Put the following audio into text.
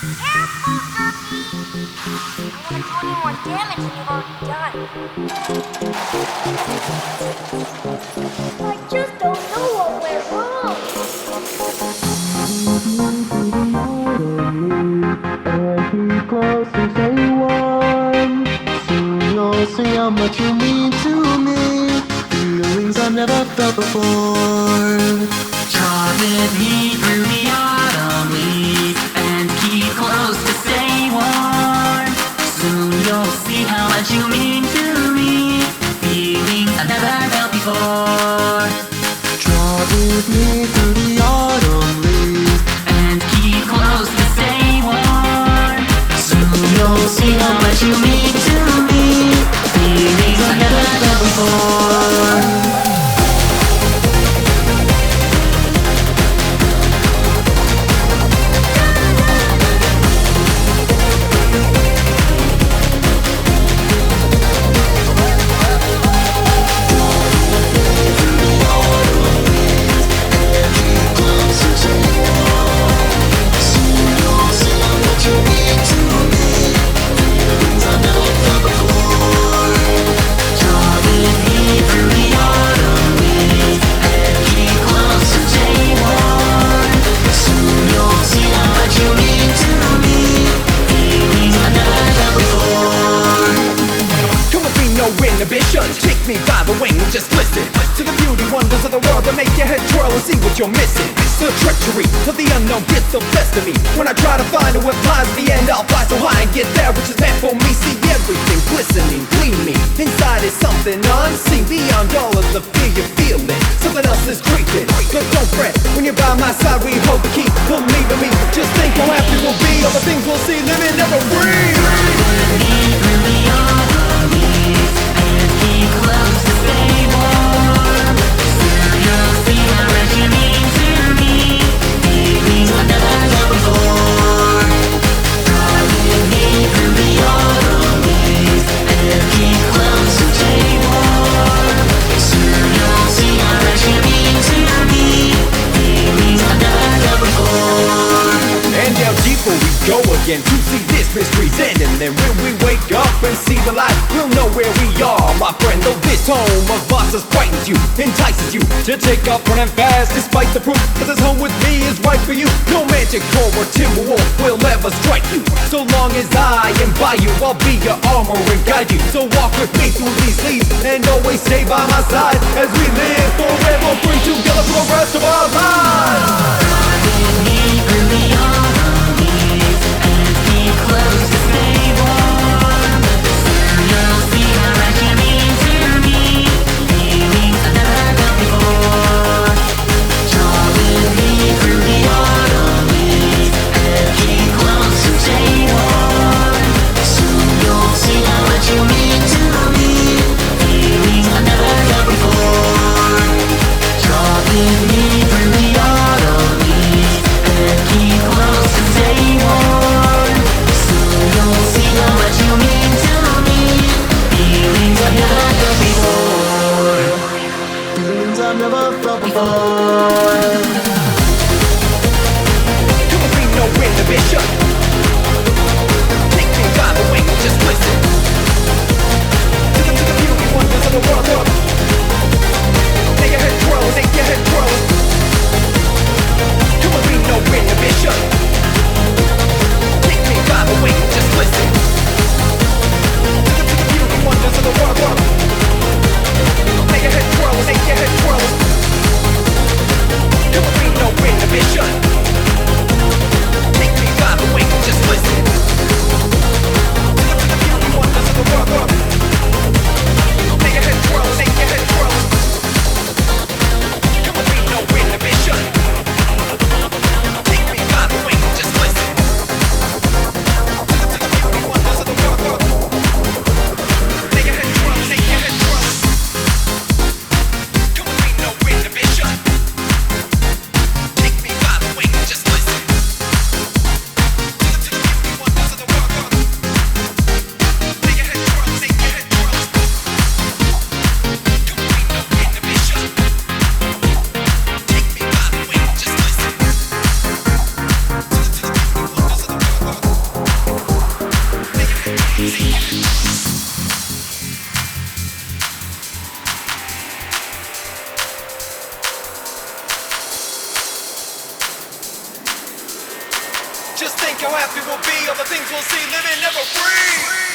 Careful, Cookie! I don't want to do any more damage than you've already done. I just don't know what went wrong. Keep close and stay warm. Soon you'll see how much you mean to me. Feelings I've never felt before. Draw with me through the autumn leaves and keep close to stay warm. Soon you'll see how much you mean to me. Feelings I've never felt before. Draw with me through the autumn leaves and keep close to stay warm. Soon you'll see how much you mean to me. Feelings I've never felt before. Take me by the wing, just listen to the beauty wonders of the world that make your head twirl and see what you're missing. The treachery of the unknown gets the best of me. When I try to find who it flies, at the end I'll fly so high and get there, which is meant for me. See everything glistening, gleaming. Inside is something unseen, beyond all of the fear you're feeling. Something else is creeping, but don't fret. When you're by my side, we hold the key. Believe in me, just think how happy we'll be. All the things we'll see, live and never breathe. Keep close to stay warm. Soon you'll see how much you mean to me. Feelings I've never felt before. Draw with me through the autumn leaves and keep close to stay warm. Soon you'll see how much you mean to me. Feelings I've never felt before. And down deeper we go again to see this mystery's end. And then when we wake up and see the light, we'll know where we are, my friend. Though this home of bosses frightens you, entices you to take off running fast despite the proof that this home with me is right for you. No magic core or timberwolf will ever strike you. So long as I am by you, I'll be your armor and guide you. So walk with me through these leaves and always stay by my side as we live forever, bring together for the rest of our lives. Close to stay warm. Soon you'll see how much you mean to me. Feelings I've never felt before. Draw with me through the autumn leaves and keep close to stay warm. Soon you'll see how much you mean to me. Feelings I've never felt before. Draw with me through the autumn leaves and keep close to stay warm. You'll see how much you mean to me. Feelings I've never felt before. Feelings I've never felt before. There will be no inhibition. Take me by the wing, just listen to the beauty wonders of the world. Make your head twirl, make your head twirl. There will be no inhibition. think how happy we'll be, all the things we'll see, living never free.